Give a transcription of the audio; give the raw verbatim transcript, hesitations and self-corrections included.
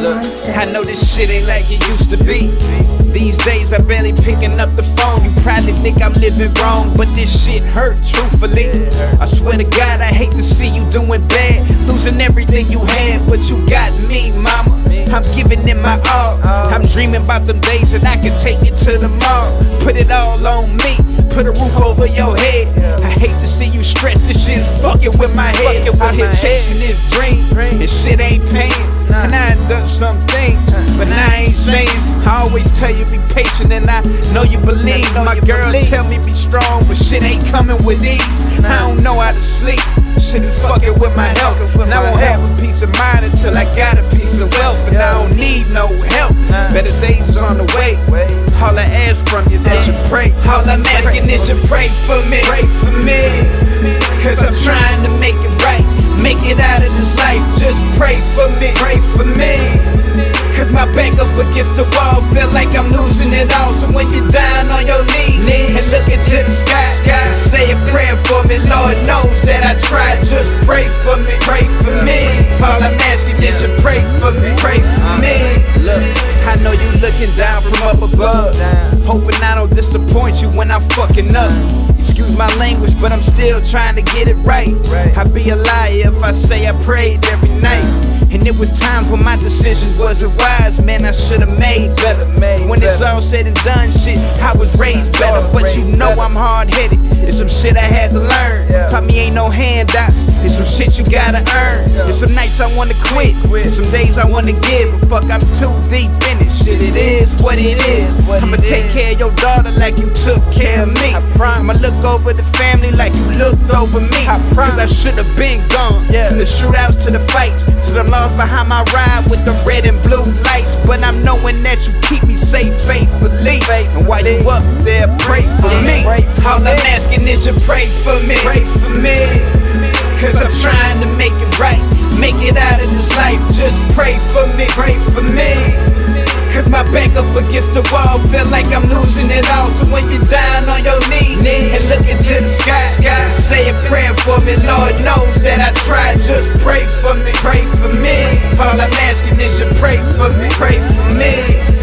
I know this shit ain't like it used to be. These days I barely picking up the phone. You probably think I'm living wrong, but this shit hurt, truthfully. I swear to God, I hate to see you doing bad, losing everything you had, but you got me, mama. I'm giving it my all. I'm dreaming about them days that I can take it to the mall. Put it all on me, put a roof over your head. I hate to see you stressed, this shit's fucking with my head. Out here chasing this dream, this shit ain't paying. And I done some things, but I ain't saying. I always tell you be patient, and I know you believe. My girl tell me be strong, but shit ain't coming with ease. I don't know how to sleep, shit is fucking with my health. And I won't have a peace of mind until I got a piece of wealth. And I don't need no help, better days is on the way. All I ask from you, that you pray. All I'm asking is you pray for me, pray for me. Cause I'm trying to make it right, make it out of this life. Just pray for me, pray for me. Cause my back up against the wall, feel like I'm losing it all. So when you're down on your knees and looking to the sky, sky, say a prayer for me. Lord knows that I tried, just pray for me, pray for me. All I'm asking is you pray for me, pray for me. Look, I know you looking down from up above, hoping I don't disappoint you when I'm fucking up. Excuse my language, but I'm still trying to get it right. I'd be a liar if I say I prayed every night. And it was times when my decisions wasn't wise, man, I should've made better. When it's all said and done, shit, I was raised better. But you know I'm hard-headed, it's some shit I had to learn. Taught me ain't no handouts, it's some shit you gotta earn. There's some nights I wanna quit, there's some days I wanna give. But fuck, I'm too deep in it, shit, it is what it is. I'ma take care of your daughter like you took care of me. I'ma look over the family like you looked over me. Cause I should've been gone, from the shootouts to the fights, to the lost behind my ride with the red and blue lights. But I'm knowing that you keep me safe faithfully. And while you up there, pray for me. All I'm asking is you pray for me, pray for me. Cause I'm trying to make it right, make it out of this life. Just pray for me, pray for me. Cause my back up against the wall, feel like I'm losing it all. So when you're down on your knees and looking to the sky, sky, say a prayer for me. Lord knows that I tried, just pray for me, pray for me. All I'm asking is you pray for me, pray for me.